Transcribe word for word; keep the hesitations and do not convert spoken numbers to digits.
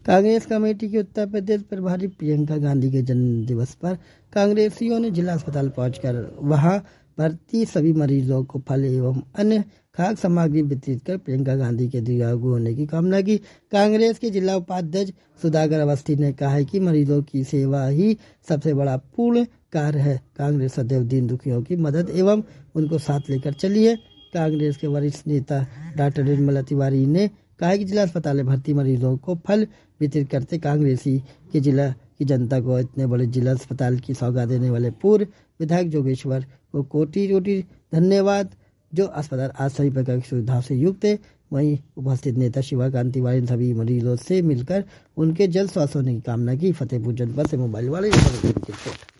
Congress committee की उत्तर प्रदेश प्रभारी प्रियंका गांधी के जन्म दिवस पर कांग्रेसियों ने जिला अस्पताल पहुंचकर वहां भर्ती सभी मरीजों को फल एवं अन्य खाद्य सामग्री वितरित कर प्रियंका गांधी के दीर्घायु होने की कामना की। कांग्रेस के जिला उपाध्यक्ष सुधाकर अवस्थी ने कहा है कि मरीजों की सेवा ही सबसे बड़ा पूर्ण कार्य है। कांग्रेस सदैव दीन दुखियों की मदद एवं उनको साथ लेकर चली है। कांग्रेस के वरिष्ठ नेता डॉक्टर निर्मला तिवारी ने कहा कि जिला अस्पताल में भर्ती मरीजों को फल वितरित करते कांग्रेसी के जिला की जनता को इतने बड़े जिला अस्पताल की सौगात देने वाले पूर्व विधायक जोगेश्वर को कोटि कोटि धन्यवाद। जो अस्पताल आज सभी प्रकार की सुविधाओं से युक्त है। वहीं उपस्थित नेता शिवाकांत तिवारी ने सभी मरीजों से मिलकर उनके जल्द स्वस्थ होने की कामना की। फतेहपुर जनपद से मोबाइल वाले।